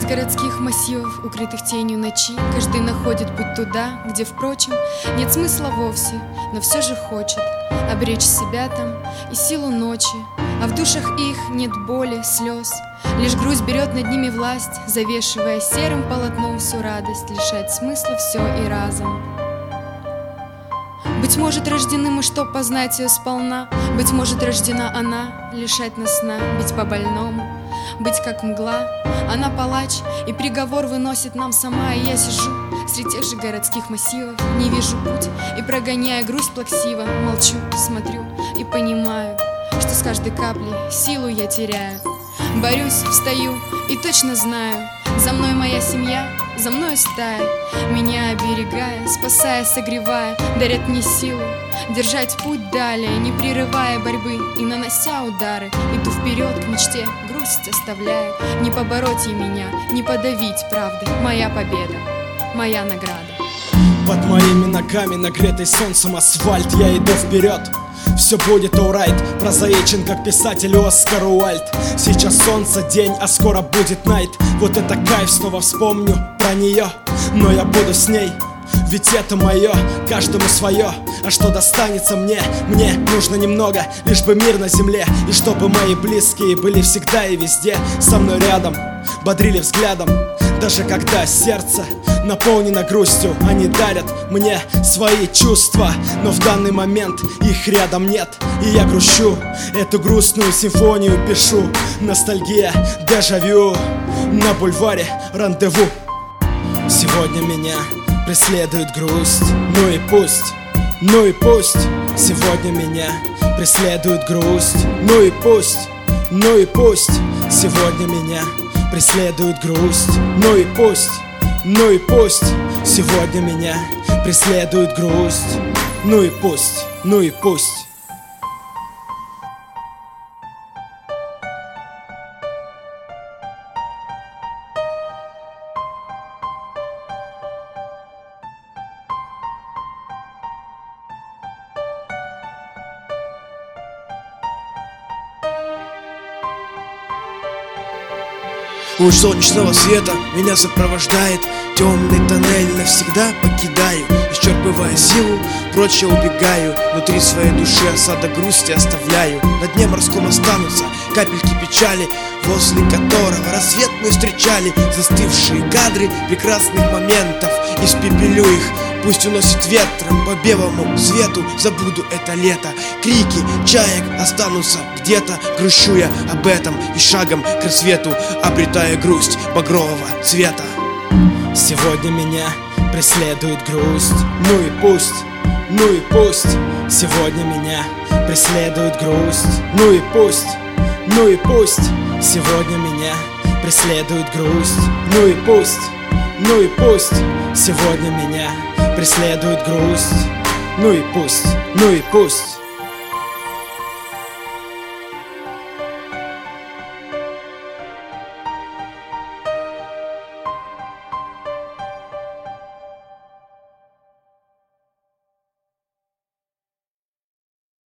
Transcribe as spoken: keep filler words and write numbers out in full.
городских массивов, укрытых тенью ночи, каждый находит путь туда, где, впрочем, нет смысла вовсе, но все же хочет обречь себя там и силу ночи. А в душах их нет боли, слез, лишь грусть берет над ними власть, завешивая серым полотном всю радость, лишает смысла все и разом. Быть может, рождены мы, чтоб познать ее сполна, быть может, рождена она, лишать нас сна, бить по-больному, быть как мгла. Она палач, и приговор выносит нам сама, и я сижу среди тех же городских массивов, не вижу путь, и прогоняя грусть плаксиво, молчу, смотрю и понимаю, что с каждой каплей силу я теряю. Борюсь, встаю и точно знаю, за мной моя семья, за мною стая, меня оберегая, спасая, согревая, дарят мне силу держать путь далее, не прерывая борьбы и нанося удары. Иду вперед к мечте, грусть оставляя, не побороть ей меня, не подавить правды. Моя победа, моя награда. Под моими ногами, нагретый солнцем асфальт, я иду вперед. Все будет alright, прозаичен, как писатель Оскар Уальд. Сейчас солнце, день, а скоро будет найт. Вот это кайф, снова вспомню про нее, но я буду с ней, ведь это мое, каждому свое. А что достанется мне? Мне нужно немного, лишь бы мир на земле, и чтобы мои близкие были всегда и везде со мной рядом, бодрили взглядом. Даже когда сердце наполнено грустью, они дарят мне свои чувства, но в данный момент их рядом нет, и я грущу, эту грустную симфонию пишу. Ностальгия, дежавю, на бульваре рандеву. Сегодня меня преследует грусть, ну и пусть, ну и пусть. Сегодня меня преследует грусть, ну и пусть, ну и пусть. Сегодня меня преследует грусть, ну и пусть, ну и пусть. Сегодня меня преследует грусть, ну и пусть, ну и пусть. Луч солнечного света меня сопровождает, темный тоннель навсегда покидаю. Исчерпывая силу, прочь я убегаю, внутри своей души осадок грусти оставляю. На дне морском останутся капельки печали, возле которого рассвет мы встречали. Застывшие кадры прекрасных моментов, испепелю их, пусть уносит ветром по белому свету. Забуду это лето, крики чаек останутся где-то. Грущу я об этом и шагом к рассвету обретая грусть багрового цвета. Сегодня меня преследует грусть, ну и пусть, ну и пусть. Сегодня меня преследует грусть, ну и пусть, ну и пусть. Сегодня меня преследует грусть, ну и пусть, ну и пусть. Сегодня меня преследует грусть, ну и пусть, ну и пусть.